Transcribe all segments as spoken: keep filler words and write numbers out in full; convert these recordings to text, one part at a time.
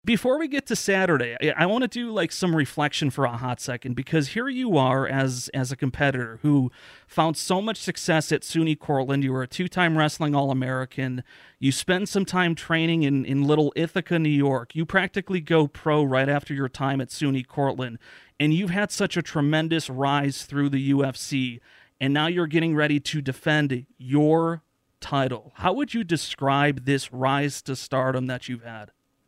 Before we get to Saturday, I, I want to do like some reflection for a hot second, because here you are as as a competitor who found so much success at SUNY Cortland. You were a two-time wrestling All-American. You spend some time training in, in Little Ithaca, New York. You practically go pro right after your time at SUNY Cortland, and you've had such a tremendous rise through the U F C, and now you're getting ready to defend your title. How would you describe this rise to stardom that you've had?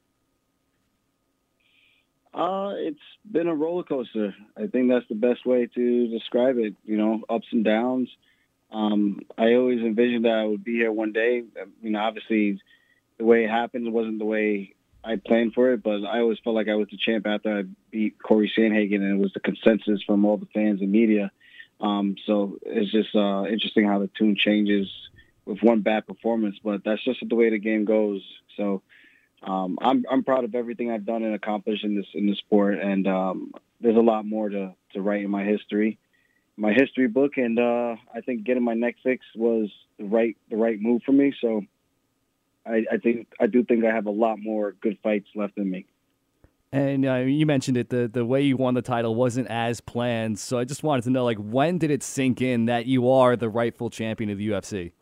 Uh, it's been a roller coaster. I think that's the best way to describe it. You know, ups and downs. Um, I always envisioned that I would be here one day. You know, obviously, the way it happened wasn't the way I planned for it, but I always felt like I was the champ after I beat Corey Sandhagen, and it was the consensus from all the fans and media. Um, so it's just uh, interesting how the tune changes with one bad performance, but that's just the way the game goes. So. Um, I'm I'm proud of everything I've done and accomplished in this in the sport, and um, there's a lot more to, to write in my history, my history book. And uh, I think getting my neck fixed was the right the right move for me. So I, I think I do think I have a lot more good fights left in me. And uh, you mentioned it, the the way you won the title wasn't as planned. So I just wanted to know, like, when did it sink in that you are the rightful champion of the U F C?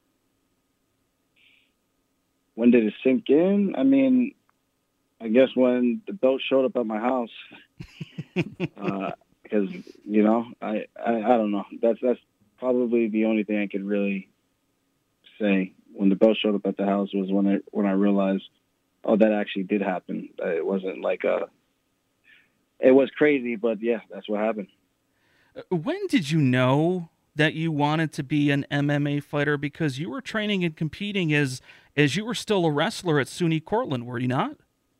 When did it sink in? I mean, I guess when the belt showed up at my house, uh, because you know, I, I I don't know. That's that's probably the only thing I could really say. When the belt showed up at the house was when I when I realized, oh, that actually did happen. It wasn't like a. It was crazy, but yeah, that's what happened. When did you know that you wanted to be an M M A fighter? Because you were training and competing as as you were still a wrestler at SUNY Cortland, were you not?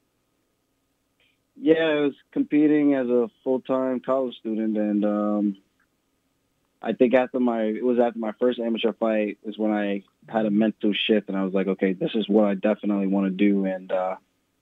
Yeah, I was competing as a full-time college student, and um, I think after my it was after my first amateur fight is when I had a mental shift, and I was like, okay, this is what I definitely want to do. And uh,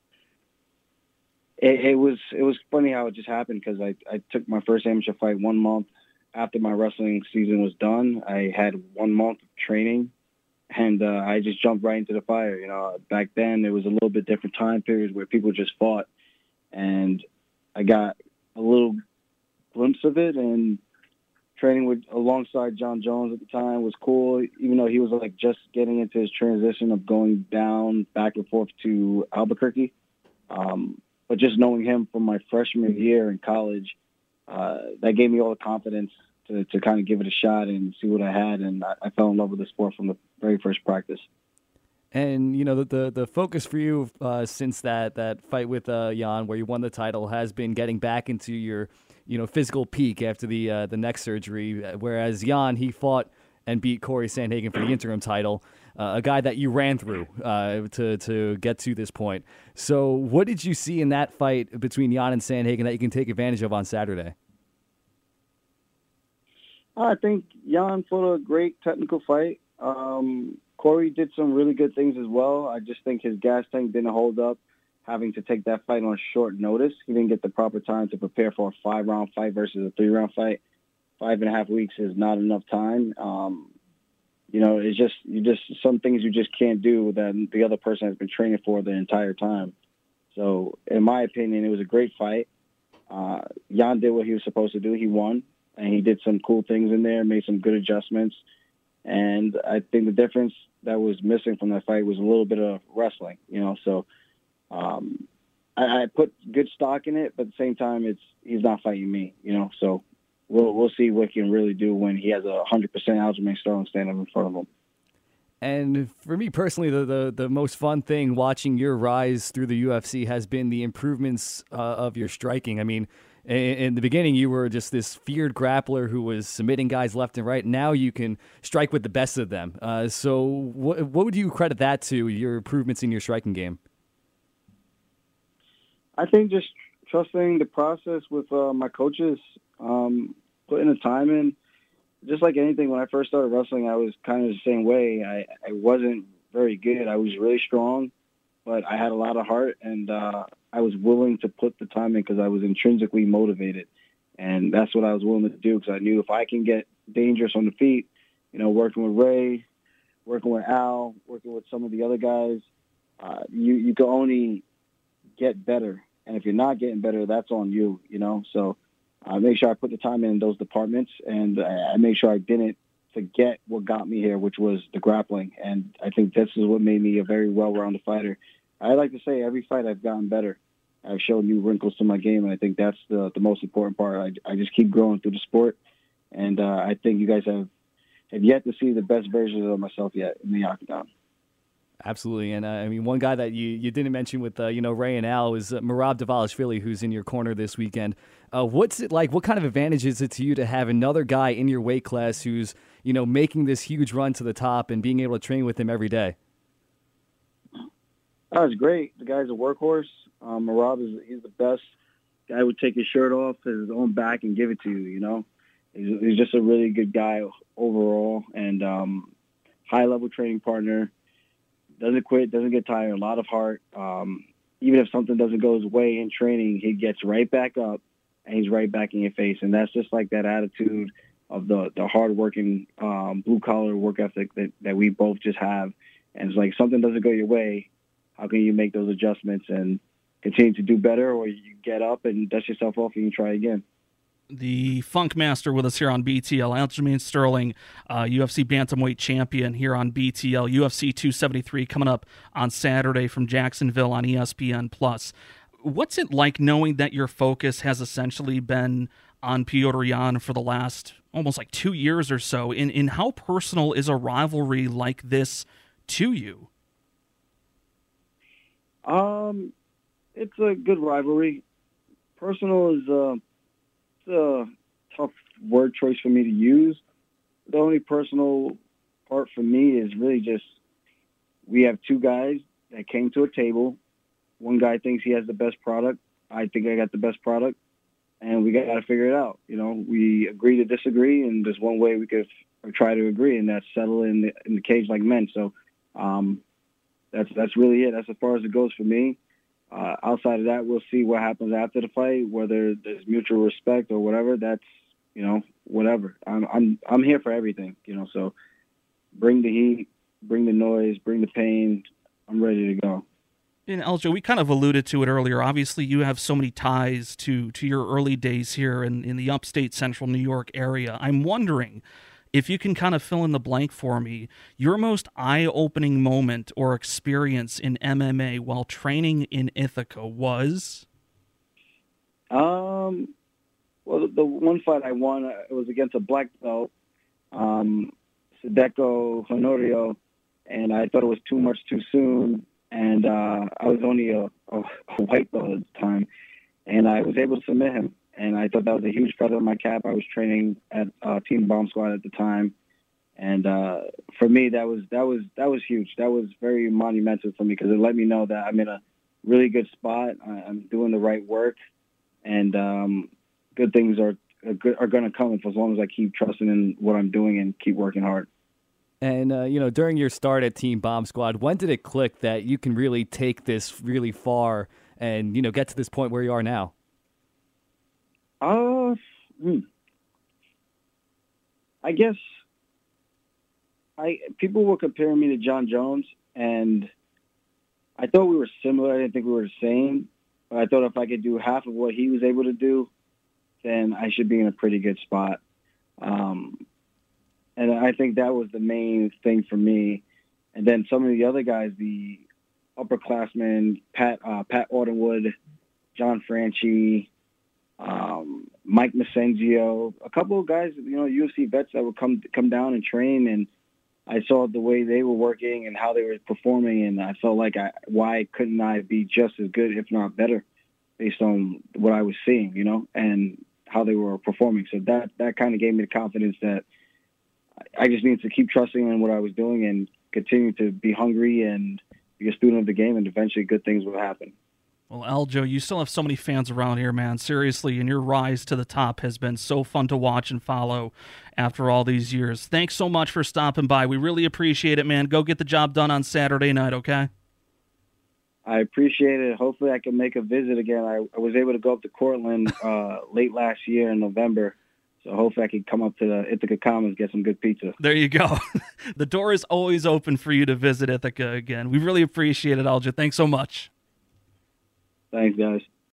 it, it was it was funny how it just happened, because I, I took my first amateur fight one month after my wrestling season was done. I had one month of training, and uh, I just jumped right into the fire. You know, back then it was a little bit different time period where people just fought, and I got a little glimpse of it. And training with alongside John Jones at the time was cool, even though he was like just getting into his transition of going down back and forth to Albuquerque. Um, but just knowing him from my freshman year in college, uh, that gave me all the confidence to, to kind of give it a shot and see what I had. And I, I fell in love with the sport from the very first practice. And, you know, the the, the focus for you uh, since that, that fight with uh, Jan, where you won the title, has been getting back into your, you know, physical peak after the uh, the neck surgery. Whereas Jan, he fought and beat Corey Sandhagen for the interim title, uh, a guy that you ran through uh, to to get to this point. So what did you see in that fight between Jan and Sandhagen that you can take advantage of on Saturday? I think Jan fought a great technical fight. Um, Corey did some really good things as well. I just think his gas tank didn't hold up, having to take that fight on short notice. He didn't get the proper time to prepare for a five-round fight versus a three-round fight. Five and a half weeks is not enough time. Um, you know, it's just you just some things you just can't do that the other person has been training for the entire time. So, in my opinion, it was a great fight. Uh, Jan did what he was supposed to do. He won, and he did some cool things in there, made some good adjustments. And I think the difference that was missing from that fight was a little bit of wrestling, you know. So um, I, I put good stock in it, but at the same time, it's he's not fighting me, you know. So we'll we'll see what he can really do when he has a one hundred percent Aljamain Sterling standing in front of him. And for me personally, the, the, the most fun thing watching your rise through the U F C has been the improvements uh, of your striking. I mean, in, in the beginning, you were just this feared grappler who was submitting guys left and right. Now you can strike with the best of them. Uh, so what, what would you credit that to, your improvements in your striking game? I think just trusting the process with uh, my coaches, um, putting the time in. Just like anything, when I first started wrestling, I was kind of the same way. I, I wasn't very good. I was really strong, but I had a lot of heart, and uh, I was willing to put the time in because I was intrinsically motivated. And that's what I was willing to do, because I knew if I can get dangerous on the feet, you know, working with Ray, working with Al, working with some of the other guys, uh, you, you can only get better. And if you're not getting better, that's on you, you know. So I make sure I put the time in those departments, and I make sure I didn't forget what got me here, which was the grappling. And I think this is what made me a very well-rounded fighter. I like to say every fight I've gotten better. I've shown new wrinkles to my game, and I think that's the, the most important part. I, I just keep growing through the sport, and uh, I think you guys have, have yet to see the best versions of myself yet in the octagon. Absolutely, and uh, I mean, one guy that you, you didn't mention with uh, you know Ray and Al is uh, Merab Dvalishvili, who's in your corner this weekend. Uh, what's it like? What kind of advantage is it to you to have another guy in your weight class who's you know making this huge run to the top and being able to train with him every day? That was great. The guy's a workhorse. Um, Merab is he's the best. Guy would take his shirt off his own back and give it to you. You know, he's, he's just a really good guy overall, and um, high level training partner. Doesn't quit, doesn't get tired, a lot of heart. Um, even if something doesn't go his way in training, he gets right back up, and he's right back in your face. And that's just like that attitude of the, the hard-working, um, blue-collar work ethic that, that we both just have. And it's like something doesn't go your way, how can you make those adjustments and continue to do better, or you get up and dust yourself off and you try again? The Funk Master with us here on B T L, Aljamain Sterling, uh, U F C bantamweight champion here on B T L. U F C two seventy-three coming up on Saturday from Jacksonville on E S P N plus. What's it like knowing that your focus has essentially been on Petr Yan for the last almost like two years or so? In in how personal is a rivalry like this to you? Um, it's a good rivalry. Personal is uh. It's a tough word choice for me to use. The only personal part for me is really just we have two guys that came to a table. One guy thinks he has the best product. I think I got the best product, and we got to figure it out. You know, we agree to disagree, and there's one way we could try to agree, and that's settle in the, in the cage like men. So um, that's that's really it. That's as far as it goes for me. Uh, outside of that, we'll see what happens after the fight, whether there's mutual respect or whatever. That's, you know, whatever. I'm I'm I'm here for everything, you know. So bring the heat, bring the noise, bring the pain. I'm ready to go. And Aljo, we kind of alluded to it earlier. Obviously, you have so many ties to to your early days here in, in the upstate central New York area. I'm wondering if you can kind of fill in the blank for me, your most eye-opening moment or experience in M M A while training in Ithaca was? Um, well, the, the one fight I won, uh, it was against a black belt, um, Hideko Honorio, and I thought it was too much too soon, and uh, I was only a, a, a white belt at the time, and I was able to submit him. And I thought that was a huge feather in my cap. I was training at uh, Team Bomb Squad at the time, and uh, for me, that was that was that was huge. That was very monumental for me because it let me know that I'm in a really good spot. I'm doing the right work, and um, good things are are, are going to come as long as I keep trusting in what I'm doing and keep working hard. And, uh, you know, during your start at Team Bomb Squad, when did it click that you can really take this really far and, you know, get to this point where you are now? Uh, hmm. I guess I people were comparing me to John Jones, and I thought we were similar. I didn't think we were the same, but I thought if I could do half of what he was able to do, then I should be in a pretty good spot. Um, and I think that was the main thing for me. And then some of the other guys, the upperclassmen, Pat uh, Pat Audenwood, John Franchi, Um, Mike Macenzio, a couple of guys, you know, U F C vets that would come come down and train, and I saw the way they were working and how they were performing, and I felt like, I, why couldn't I be just as good, if not better, based on what I was seeing, you know, and how they were performing. So that, that kind of gave me the confidence that I just needed to keep trusting in what I was doing and continue to be hungry and be a student of the game, and eventually good things will happen. Well, Aljo, you still have so many fans around here, man. Seriously, and your rise to the top has been so fun to watch and follow after all these years. Thanks so much for stopping by. We really appreciate it, man. Go get the job done on Saturday night, okay? I appreciate it. Hopefully I can make a visit again. I, I was able to go up to Cortland uh, late last year in November, so hopefully I can come up to the Ithaca Commons, get some good pizza. There you go. The door is always open for you to visit Ithaca again. We really appreciate it, Aljo. Thanks so much. Thanks, guys.